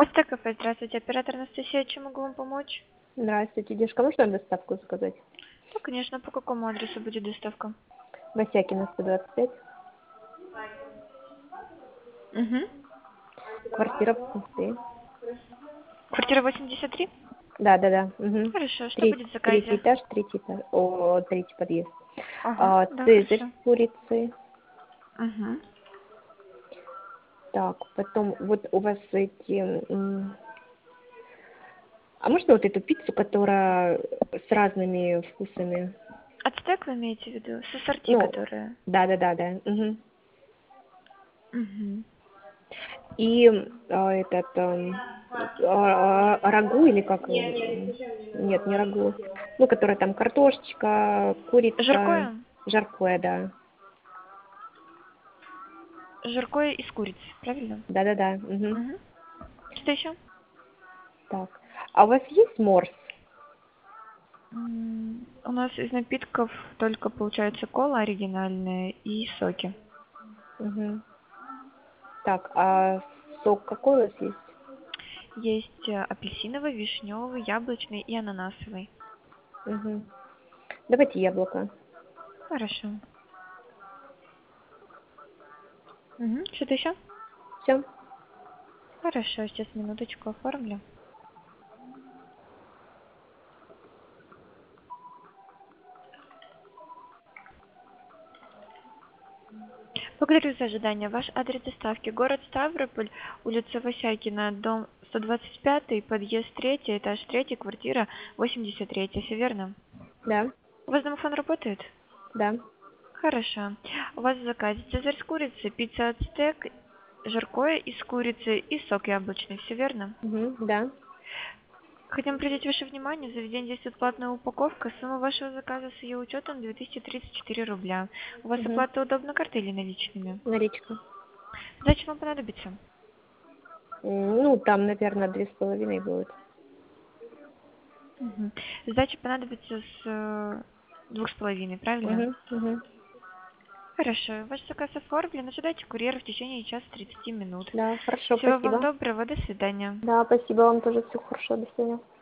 ОСТ-кафе, здравствуйте. Оператор Анастасия, чем могу вам помочь? Здравствуйте, девушка, можно доставку заказать? Да, конечно. По какому адресу будет доставка? Васякина, 125, Угу. квартира 83. Квартира 83? Да. Угу. Хорошо. Что будет в Третий заказе? этаж, третий подъезд. Ага, да, Цезарь хорошо. с курицей. Угу. Так, потом вот у вас А можно вот эту пиццу, которая с разными вкусами? Ацтек вы имеете в виду? С ассорти, Ну, которая? да. Угу. Угу. И рагу или как? Нет, не рагу. Ну, которая там картошечка, курица, Жаркое? жаркое, да. Жаркое из курицы, правильно? Да. Угу. Угу. Что еще? Так. А у вас есть морс? У нас из напитков только получается кола оригинальная и соки. Угу. Так, а сок какой у вас есть? Есть апельсиновый, вишневый, яблочный и ананасовый. Угу. Давайте яблоко. Хорошо. Угу. Что-то еще? Все. Хорошо, сейчас минуточку оформлю. Благодарю за ожидание. Ваш адрес доставки: город Ставрополь, улица Васякина, дом 125, подъезд 3, этаж 3, квартира 83. Все верно? Да. У вас домофон работает? Да. Хорошо. У вас в заказе цезарь с курицей, пицца ацтек, жаркое из курицы и сок яблочный. Все верно? Угу. Да. Хотим обратить ваше внимание, в заведении действует платная упаковка. Сумма вашего заказа с ее учетом 2034 рубля. У вас Угу. оплата удобно картой или наличными? Наличка. Зачем вам понадобится? Ну, там, наверное, 2,5 будет. Мгм. Сдача понадобится с 2,5, правильно? Угу. Хорошо. Ваш заказ оформлен. Ожидайте курьера в течение часа 30 минут. Да, хорошо, Всего вам спасибо. доброго. До свидания. Да, спасибо вам тоже. Всего хорошо. До свидания.